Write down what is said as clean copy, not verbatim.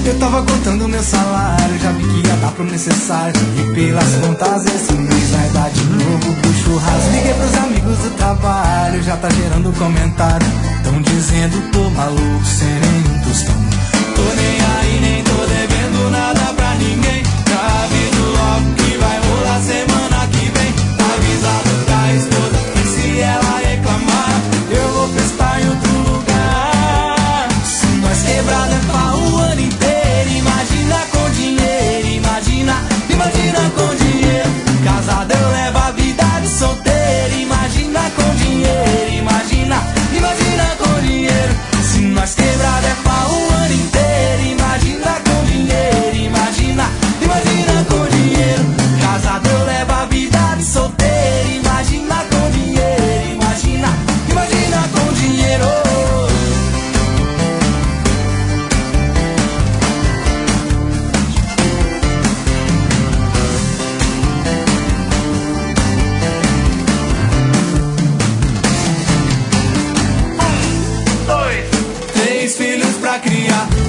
Eu tava contando meu salário, já vi que ia dar pro necessário. E pelas contas esse mês vai dar de novo pro churrasco. Liguei pros amigos do trabalho, já tá gerando comentário. Tão dizendo tô maluco, sem nenhum tostão. Tô nem aí, nem tô devendo nada pra ninguém. Já aviso logo que vai rolar semana que vem. Avisado pra esposa que se ela reclamar, eu vou festar em outro lugar. Se nós quebrada é pau o ano inteiro, imagina com dinheiro, imagina com dinheiro. Casado eu levo a vida de solteiro, imagina com dinheiro, imagina com dinheiro. Se nós quebrada é pau o ano inteiro, imagina com dinheiro, imagina com dinheiro. Casado eu levo a vida de solteiro, imagina com dinheiro, imagina com dinheiro. Três filhos pra criar,